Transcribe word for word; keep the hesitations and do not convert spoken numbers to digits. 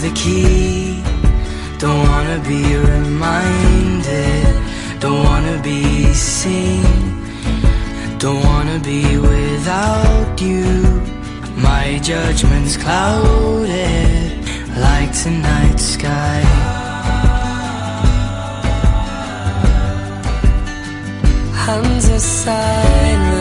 the key. Don't wanna be reminded, don't wanna be seen, don't wanna be without you. My judgment's clouded like tonight's sky. Hands aside.